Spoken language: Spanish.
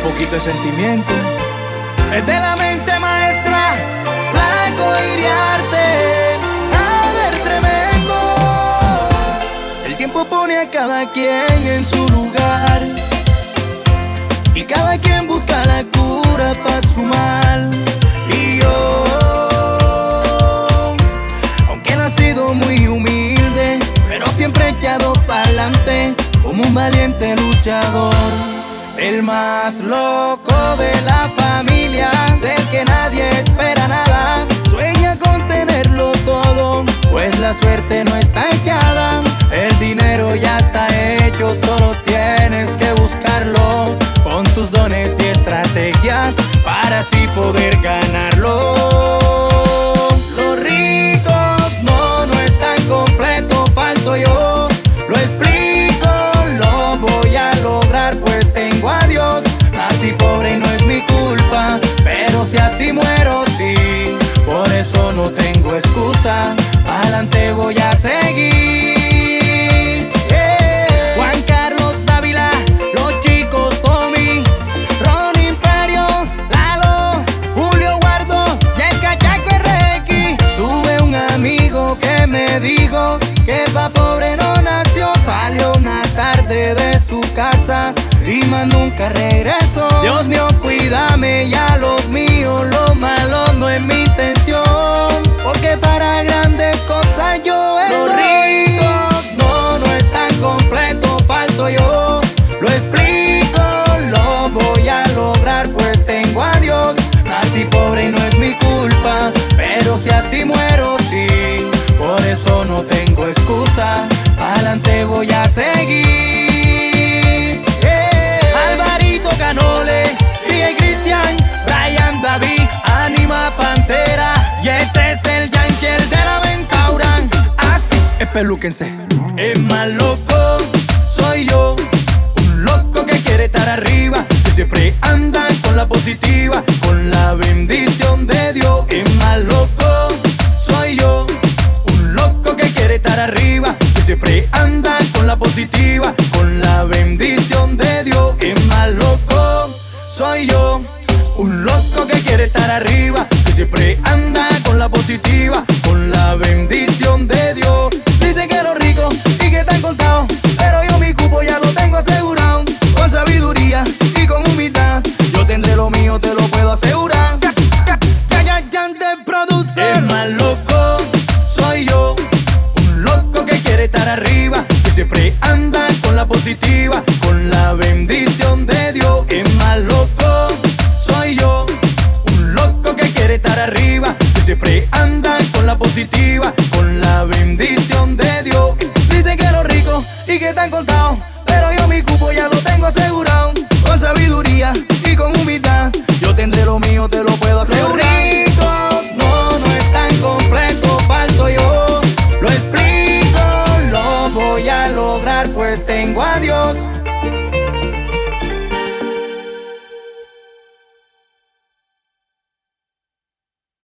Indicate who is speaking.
Speaker 1: poquito de sentimiento.
Speaker 2: Es de la mente maestra, Flaco Iriarte, a ver tremendo. El tiempo pone a cada quien en su lugar y cada quien busca la cura para su mal. Y yo, aunque he nacido muy humilde, pero siempre he echado pa'lante como un valiente luchador. El más loco de la familia, del que nadie espera nada, sueña con tenerlo todo, pues la suerte no está echada. El dinero ya está hecho, solo tienes que buscarlo con tus dones y estrategias para así poder ganarlo. Los ricos no están completos, falto yo. Lo explico, lo voy a lograr, pues tengo a Dios. Así pobre no es mi culpa, pero si así muero, sí. Por eso no tengo excusa, adelante voy a seguir. Juan Carlos Dávila, los chicos Tommy, Ron Imperio, Lalo, Julio Guardo y el cachaco Requi. Tuve un amigo que me dijo que pa' pobre no nació. Salió una tarde de su casa y más nunca regresó. Dios mío, cuídame y a los míos, lo malo no es mi intención, porque para grandes cosas yo estoy. Los ricos no están completos, falto yo. Lo explico, lo voy a lograr, pues tengo a Dios. Así pobre no es mi culpa, pero si así muero, sí. Por eso no tengo excusa, adelante voy a seguir. Alvarito Canole, DJ Cristian, Brian David, Anima Pantera, y este es el Yankee, el de la Ventauran. Así,
Speaker 1: Espelúquense.
Speaker 2: es más loco, soy yo, un loco que quiere estar arriba, que siempre anda con la positiva, con la bendición de Dios. Es más loco, soy yo, un loco que quiere estar arriba, que siempre anda con la positiva, con la bendición de Dios. Es más loco, soy yo, un loco que quiere estar arriba, que siempre anda con la positiva, con la bendición de Dios. Dicen que los ricos y que están contados, pero yo mi cupo ya lo tengo asegurado. Con sabiduría y con humildad, yo tendré lo mío, te lo puedo asegurar. Ya te produce. Es más loco, soy yo, un loco que quiere estar arriba, que siempre anda con la positiva, con la bendición de Dios. Es más loco, soy yo, un loco que quiere estar arriba, que siempre anda con la positiva, con la bendición de Dios. Dicen que los ricos y que están contados, pero yo mi cupo ya lo tengo asegurado. Con sabiduría y con humildad, yo tendré lo mío, te lo puedo asegurar. Los ricos no están completos, falto yo. Lo explico, lo voy a lograr, pues tengo a Dios.